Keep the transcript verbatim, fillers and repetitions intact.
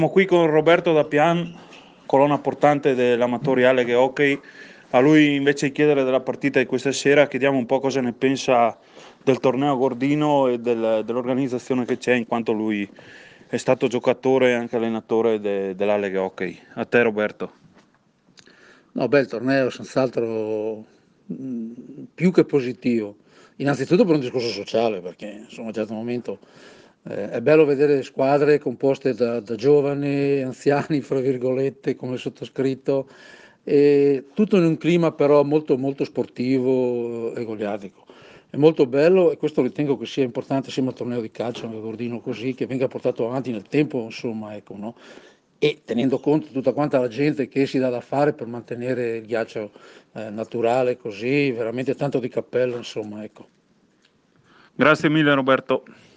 Siamo qui con Roberto Dapian, colonna portante dell'amatoriale che hockey. A lui invece di chiedere della partita di questa sera chiediamo un po' cosa ne pensa del torneo Gordino e del, dell'organizzazione che c'è, in quanto lui è stato giocatore e anche allenatore de, della Lega Hockey. A te Roberto. No, beh, il torneo è senz'altro mh, più che positivo. Innanzitutto per un discorso sociale, perché insomma a un certo momento eh, è bello vedere squadre composte da, da giovani, anziani, fra virgolette, come sottoscritto, e tutto in un clima però molto, molto sportivo e goliardico. È molto bello e questo ritengo che sia importante sia al torneo di calcio, nel Gordino così, che venga portato avanti nel tempo, insomma, ecco, no? E tenendo conto di tutta quanta la gente che si dà da fare per mantenere il ghiaccio eh, naturale così, veramente tanto di cappello, insomma, ecco. Grazie mille Roberto.